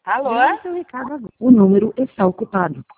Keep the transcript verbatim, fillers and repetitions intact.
Alô? Grave seu recado agora. O número está ocupado.